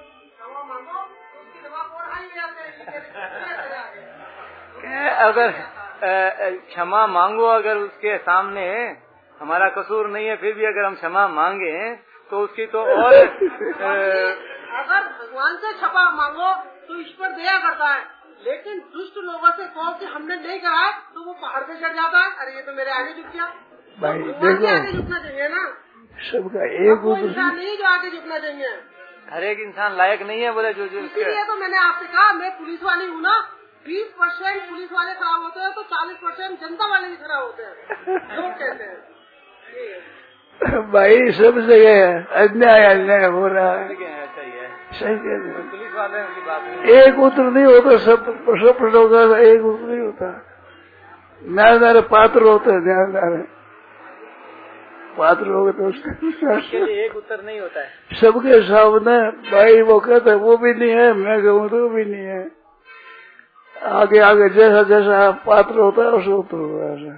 अगर क्षमा मांगो, अगर उसके सामने हमारा कसूर नहीं है फिर भी अगर हम क्षमा मांगे तो उसकी तो और अगर भगवान से क्षमा मांगो तो ईश्वर दया करता है, लेकिन दुष्ट लोगों से कहो कि हमने नहीं कहा तो वो पहाड़ पे चढ़ जाता है, अरे ये तो मेरे आगे झुक गया। भाई देखो आगे झुकना चाहिए ना, सबका एक कोई इंसान नहीं जो आगे झुकना चाहिए, हर एक इंसान लायक नहीं है बोले जो जो इसीलिए तो मैंने आपसे कहा मैं पुलिस वाली हूँ ना, बीस परसेंट पुलिस वाले खराब होते हैं तो चालीस परसेंट जनता वाले भी खराब होते हैं, लोग कहते हैं। भाई सब जगह अन्याय अन्याय हो रहा है, सही है, सही कह रहे हैं। पुलिस वाले की बात नहीं, एक उत्तर नहीं होता, सब सब प्रश्नों का एक उत्तर नहीं होता, न्यायदार पात्र होते हैं, न्यायदार पात्र हो गए तो उसके लिए एक उत्तर नहीं होता है। सबके सामने भाई वो कहते वो भी नहीं है, मैं कहूँ तो भी नहीं है, आगे आगे जैसा जैसा पात्र होता है उसे उत्तर होता है।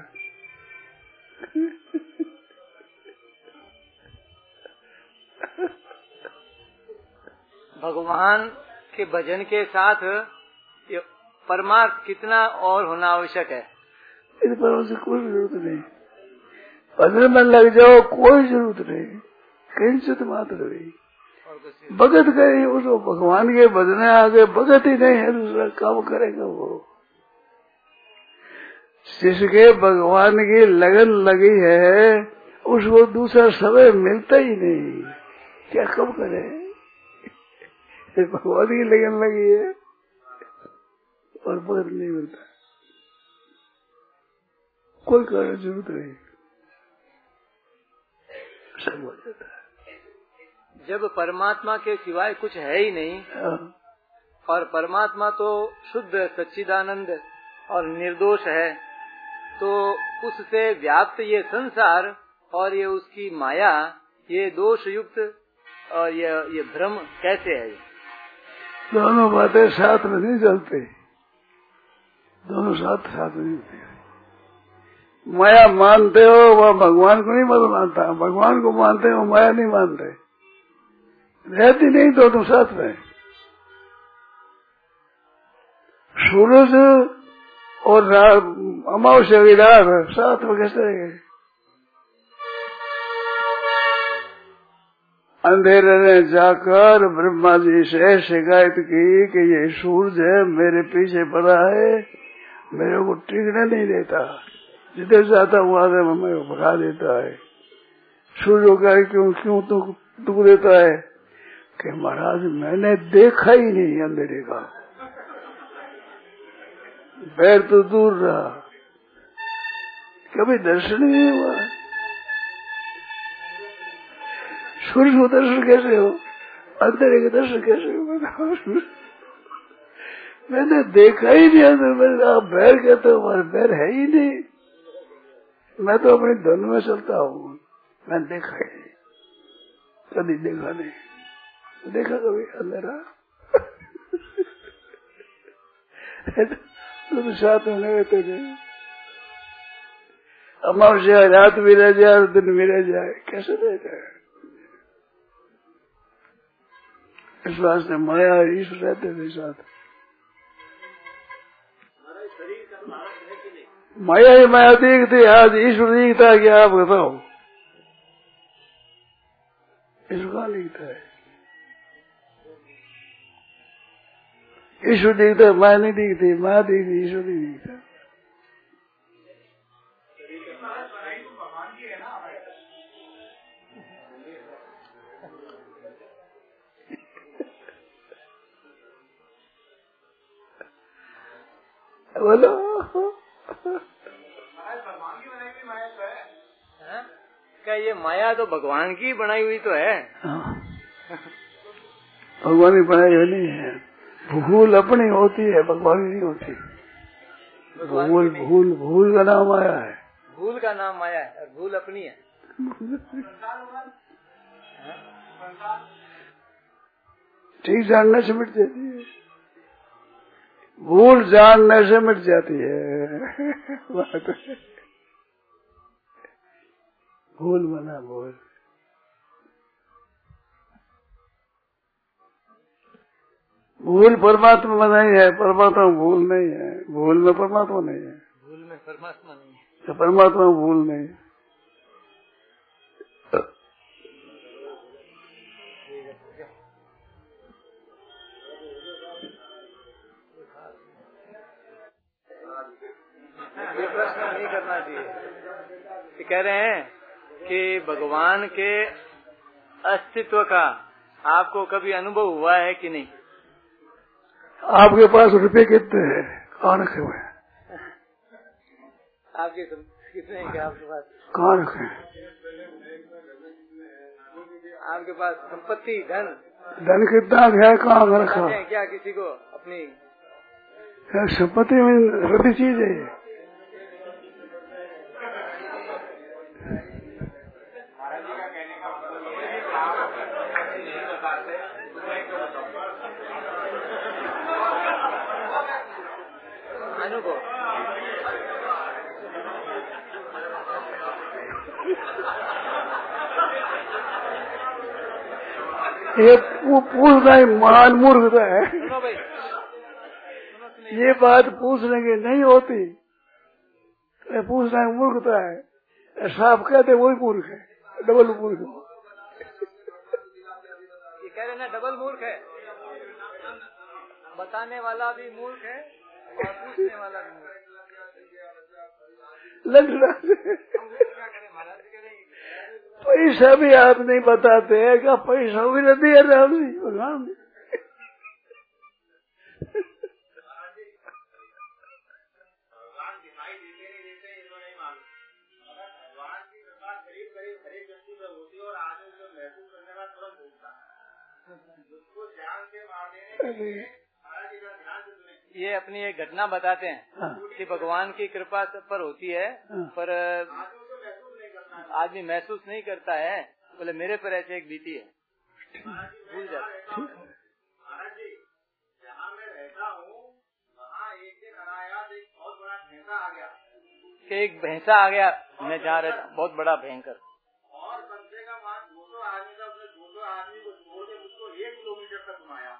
भगवान के भजन के साथ ये परमार्थ कितना और होना आवश्यक है? इस पर से कोई जरूरत नहीं, भजन में लग जाओ, कोई जरूरत नहीं, किंचित मात्र भी भगत करे उसको, भगवान के भजन आगे भगत ही नहीं है, दूसरा काम करेगा वो। जिसके भगवान की लगन लगी है उसको दूसरा समय मिलता ही नहीं, क्या कब करे? भगवान की लगन लगी है और भगत नहीं मिलता, कोई कारण जरूरत नहीं, सब हो जाता है। जब परमात्मा के सिवाय कुछ है ही नहीं, हाँ। और परमात्मा तो शुद्ध सच्चिदानंद और निर्दोष है, तो उससे व्याप्त ये संसार और ये उसकी माया, ये दोष युक्त और ये ये भ्रम कैसे है? दोनों बातें साथ में नहीं चलते, दोनों साथ साथ नहीं चलते। माया मानते हो वह भगवान को नहीं मानता, भगवान को मानते हो माया नहीं मानते, रहती नहीं दोनों साथ में। सूरज और अमावस्या की रात साथ में कैसे रहेंगे? अंधेरे ने जाकर ब्रह्मा जी से शिकायत की कि ये सूरज है मेरे पीछे पड़ा है, मेरे को टिकने नहीं देता, जिधर जाता हुआ मेरे को भगा देता है। सूर्य को कहा क्यों क्यों तू दुख देता है? कि महाराज मैंने देखा ही नहीं अंधेरे का, पैर तो दूर रहा, कभी दर्शन नहीं हुआ। सूर्य को दर्शन कैसे हो, अंधेरे के दर्शन कैसे हो बताओ? मैंने देखा ही नहीं अंदर, मैंने आप पैर कहते हो, हमारे पैर है ही नहीं, मैं तो अपनी धुन में चलता हूँ, मैंने देखा ही नहीं, कभी देखा नहीं। देखा कभी अंधेरा? तुम साथ में रहते नहीं, अमावस्या रात भी रह जाए और दिन भी रह जाए, कैसे रह जाए? इस वास्ते माया और ईश्वर रहते थे साथ। माया ही माया दिखती, आज ईश्वर दिखता क्या? आप बताओ, ईश्वर कहाँ दिखता है? ईश्वर दिखता है, माया नहीं दिखती, माया दिखती, ईश्वर नहीं दिखता। बोलो क्या ये माया तो भगवान की बनाई हुई तो है? भगवान की बनाई हुई नहीं है, भूल अपनी होती है, भगवान की नहीं होती। भूल भूल भूल का नाम माया है, भूल का नाम माया है और भूल अपनी है। ठीक जानने से मिट जाती है, भूल जानने से मिट जाती है। भूल मना भूल, भूल परमात्मा नहीं है, परमात्मा भूल नहीं है, भूल में परमात्मा नहीं है, भूल में परमात्मा नहीं है, तो परमात्मा भूल नहीं है। ये प्रश्न नहीं करना चाहिए। ये कह रहे हैं कि भगवान के अस्तित्व का आपको कभी अनुभव हुआ है कि नहीं? आपके पास रुपए कितने हैं? कहाँ रखे हुए हैं? आपके कितने हैं क्या आपके पास? कहाँ रखे? आपके पास संपत्ति धन धन कितना है, कहाँ रखा है क्या किसी को? अपनी संपत्ति में रखी चीज है ये। अनुभव ये पूछना ही महान मूर्खता है। ये बात पूछने की नहीं होती, ये पूछना ही मूर्खता है। साफ कहते वही मूर्ख है, डबल मूर्ख। ये कह रहे ना डबल मूर्ख है, बताने वाला भी मूर्ख है और पूछने वाला भी मूर्ख। पैसा भी आप नहीं बताते हैं, क्या पैसा भी नहीं दिया राम जी भगवान ने। ये अपनी एक घटना बताते हैं। हाँ। कि भगवान की कृपा सब पर होती है। हाँ। पर आदमी महसूस नहीं करता है। बोले मेरे पर ऐसे एक बीती है, भूल जाता। महाराज जी, जहाँ मैं रहता हूँ वहाँ एक दिन अनायास एक बहुत बड़ा भैंसा आ गया। कि एक भैंसा आ गया, मैं जहाँ रहता बहुत बड़ा भयंकर, और कम से कम वहाँ दो सौ आदमी का, उसने दो सौ आदमी को छोड़ के मुझको एक किलोमीटर तक घुमाया।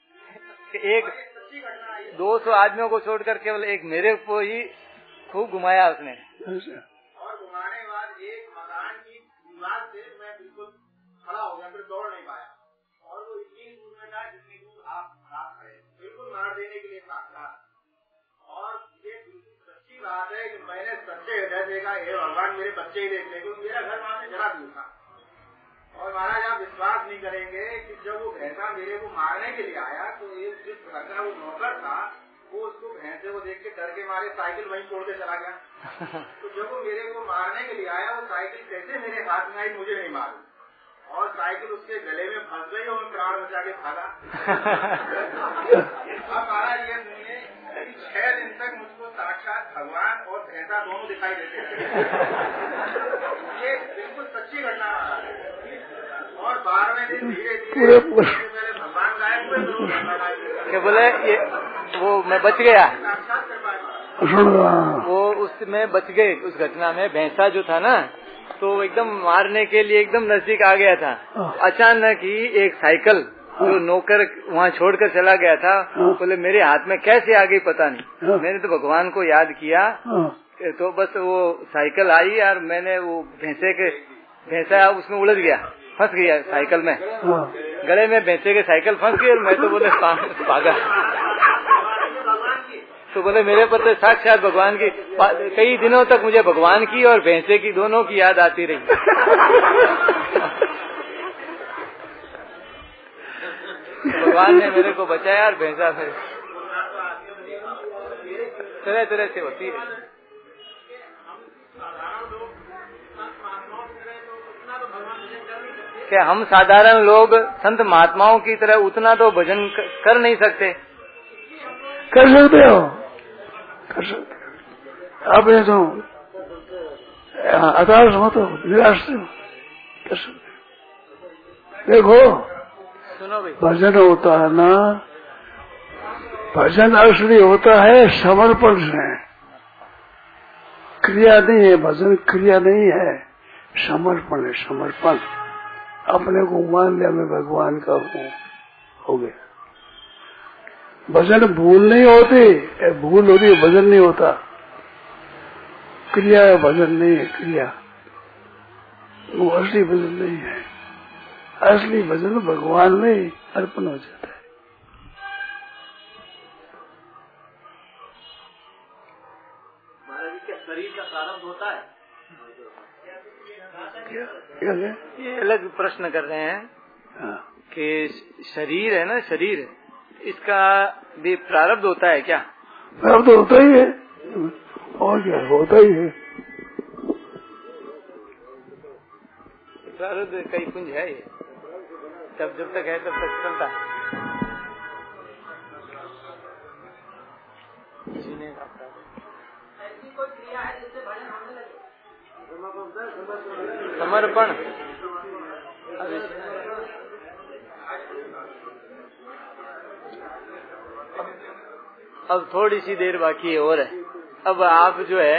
एक दो सौ आदमियों को छोड़कर केवल एक मेरे को ही खूब घुमाया उसने। और घुमाने के बाद एक मकान की दीवार से मैं बिल्कुल खड़ा हो गया, फिर दौड़ नहीं पाया। और वो इतनी दूर में था जितनी दूर आप आप खड़े, बिल्कुल मार देने के लिए साक्षात। और ये बिल्कुल सच्ची बात है कि मैंने सच्चे हृदय देखा, हे भगवान मेरे बच्चे ही देखते, क्योंकि मेरा घर वहाँ से जरा दूर था। और महाराज आप विश्वास नहीं करेंगे कि जब वो भैंसा मेरे को मारने के लिए आया तो एक जिस घर का वो नौकर था वो उसको भैंसे को देख के डर के मारे साइकिल वहीं छोड़ के चला गया। तो जब वो मेरे को मारने के लिए आया वो साइकिल कैसे मेरे हाथ में आई मुझे नहीं मालूम, और साइकिल उसके गले में फंस गई और प्राण बचा के भागा। अब महाराज ये सुनिए कि छह दिन तक मुझको साक्षात भगवान और भैंसा दोनों दिखाई देते रहे। ये बिल्कुल सच्ची घटना है। और बारहवें दिन धीरे धीरे मेरे भगवान गायब हुए, बोले ये वो मैं बच गया, वो उसमें बच गए। उस घटना में भैंसा जो था ना तो एकदम मारने के लिए एकदम नजदीक आ गया था। अचानक ही एक साइकिल जो नौकर वहाँ छोड़कर चला गया था, बोले मेरे हाथ में कैसे आ गई पता नहीं। मैंने तो भगवान को याद किया तो बस वो साइकिल आई और मैंने वो भैंसे के भैंसा उसमें उलझ गया, फंस गया साइकिल में, गले में भैंसे के साइकिल फंस गई और मैं तो बोले भागा। तो बोले मेरे पर तो साक्षात भगवान की, कई दिनों तक मुझे भगवान की और भैंसे की दोनों की याद आती रही। भगवान ने मेरे को बचाया और भैंसा फिर तरह तरह से होती है। कि हम साधारण लोग संत महात्माओं की तरह उतना तो भजन कर नहीं सकते। कर सकते हो, कर सकते हो। आप ये तो हताश मत हो, निराश हो, कर सकते। देखो सुनो भाई, भजन होता है ना, भजन असली होता है समर्पण से, क्रिया नहीं है। भजन क्रिया नहीं है, समर्पण है। समर्पण अपने को मान लिया मैं भगवान का हूँ, हो गया। भजन भूल नहीं होती, भूल होती है, भजन नहीं होता। क्रिया है, भजन नहीं है। क्रिया वो असली भजन नहीं है। असली भजन भगवान में अर्पण हो जाता है। महाराज क्या शरीर का प्रारंभ होता है? क्या, क्या है? ये अलग प्रश्न कर रहे हैं। हाँ। कि शरीर है ना, शरीर इसका भी प्रारब्ध होता है क्या? प्रारब्ध होता ही है, और क्या होता ही है। प्रारब्ध कई पुंज है ये, तब जब तक है तब तक चलता है। ऐसी कोई क्रिया है जिससे भजन होने लगे? समर्पण। अब थोड़ी सी देर बाकी है और है। अब आप जो है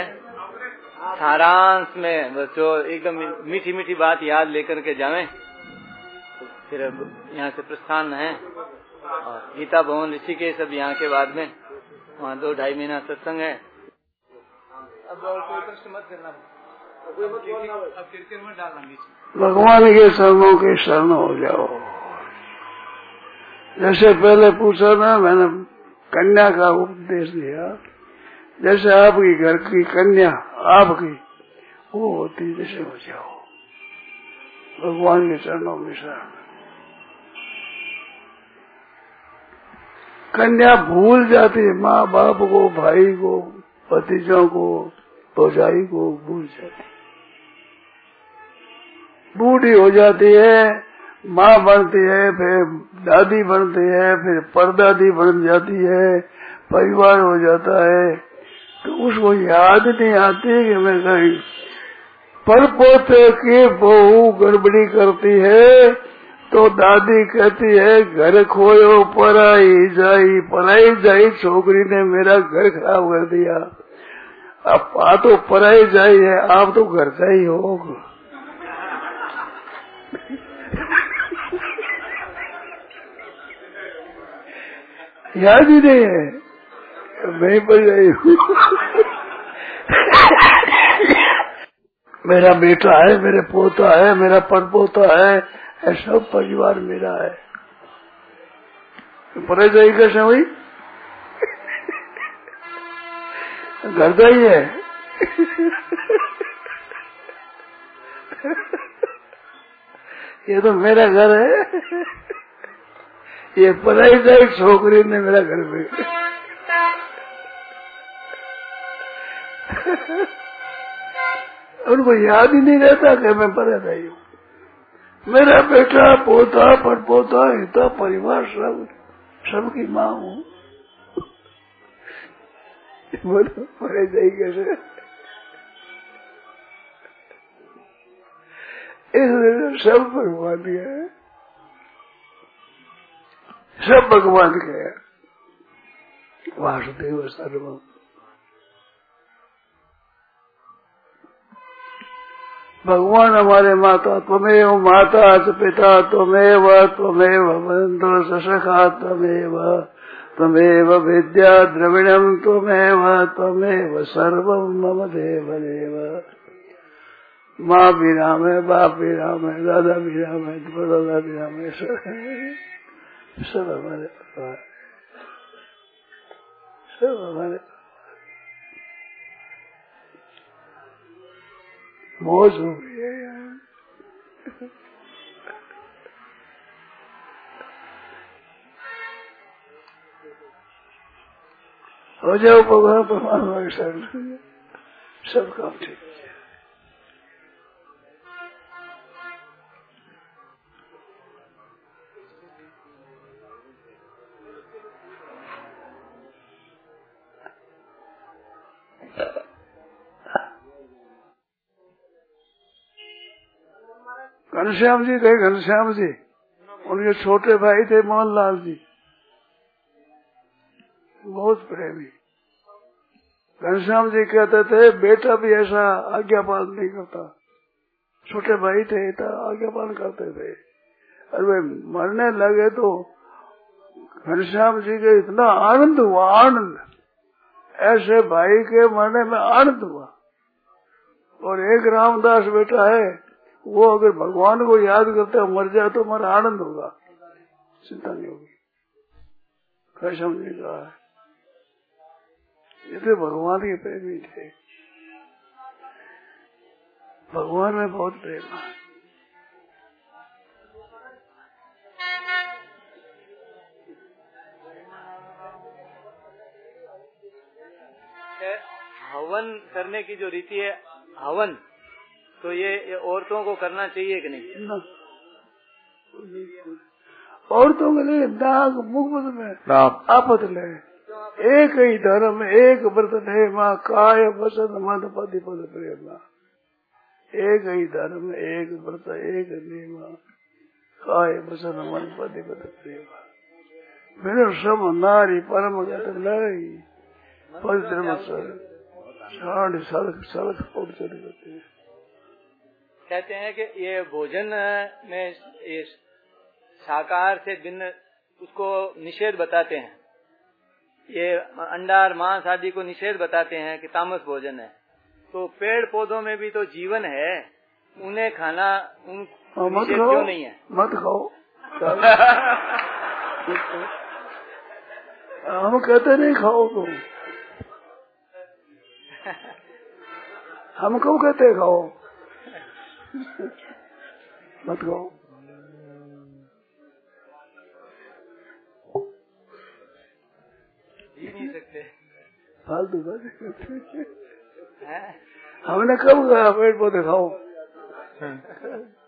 सारांश में बस जो एकदम मीठी मीठी बात याद लेकर के जावें, फिर अब यहाँ से प्रस्थान है और गीता भवन ऋषिकेश सब यहाँ के बाद में, वहाँ दो ढाई महीना सत्संग है। अब और कोई प्रश्न मत करना, अब कीर्तन में डालना बीच। भगवान के शरणों के शरण हो जाओ। जैसे पहले पूछा ना, मैंने कन्या का उपदेश दिया, जैसे आपकी घर की कन्या आपकी वो होती, जैसे हो जाओ भगवान के चरणों में शरण। कन्या भूल जाती है माँ बाप को, भाई को, भतीजों को, भौजाई को भूल जाती, बूढ़ी हो जाती है, माँ बनती है, फिर दादी बनती है, फिर परदादी बन जाती है, परिवार हो जाता है, तो उसको याद नहीं आती कि मैं कहीं पर पोते की बहू गड़बड़ी करती है तो दादी कहती है घर खोयो पराई जाई, पराई जाई छोकरी ने मेरा घर खराब कर दिया। अब आ तो पराई जाई है, आप तो घर का ही हो। याद ही नहीं है, मैं पर गई हूँ। मेरा बेटा है, मेरे पोता है, मेरा परपोता है, सब परिवार मेरा है। परे जाई कैसे हुई? घर का ही है। ये तो मेरा घर है, ये पराई जाई छोकरी ने मेरा घर में। उनको याद ही नहीं रहता कि मैं परे जाई हूँ। मेरा बेटा पोता परपोता हिता परिवार सब सबकी माँ हूँ। बोलो परे जाई कैसे? इसलिए सब भगवान के है, सब भगवान के है। वासुदेव सर्वम। भगवान हमारे माता, त्वमेव माता च पिता त्वमेव त्वमेव बंधु सखा त्वमेव त्वमेव विद्या द्रविणम त्वमेव त्वमेव सर्वं मम देव देव। माँ भी राम है, बाप भी राम है, दादा भी राम है, दादा भी राम है, सब सब हमारे भगवान, सब हमारे मौज हो गई है यार। हो जाओ भगवान परमात्मा के शरण, सब काम ठीक हो जाए। घनश्याम जी थे, घनश्याम जी उनके छोटे भाई थे मोहनलाल जी, बहुत प्रेमी। घनश्याम जी कहते थे बेटा भी ऐसा आज्ञा पालन नहीं करता, छोटे भाई थे तो आज्ञा पालन करते थे। और वे मरने लगे तो घनश्याम जी के इतना आनंद हुआ, आनंद, ऐसे भाई के मरने में आनंद हुआ। और एक रामदास बेटा है, वो अगर भगवान को याद करते हो मर जाए तो हमारा आनंद होगा, चिंता नहीं होगी। घनश्याम जी कहा है, ये तो भगवान के प्रेमी थे, भगवान में बहुत प्रेम है। हवन करने की जो रीति है, हवन, तो ये, ये औरतों को करना चाहिए कि नहीं? ना, औरतों के लिए नाक मुख में आपत ले, एक ही धर्म एक व्रत है माँ, काय वचन मन पति पद प्रेमा। एक ही धर्म एक व्रत एक नियमा, काय वचन मन पति पद प्रेमा। मेरे सब नारी परम गत लाई, पवित्र साढ़े सड़क सड़क पहुंच चले जाते हैं। कहते हैं कि ये भोजन में ये शाकाहार से भिन्न उसको निषेध बताते हैं, ये अंडा और मांस आदि को निषेध बताते हैं कि तामस भोजन है। तो पेड़ पौधों में भी तो जीवन है, उन्हें खाना उन निषेध क्यों नहीं है? मत खाओ। हम कहते नहीं खाओ, तो हम कब कहते खाओ? मत खाओ। जी नहीं सकते, फालतू बात हमने कब कहा पेड़ पौधे खाओ?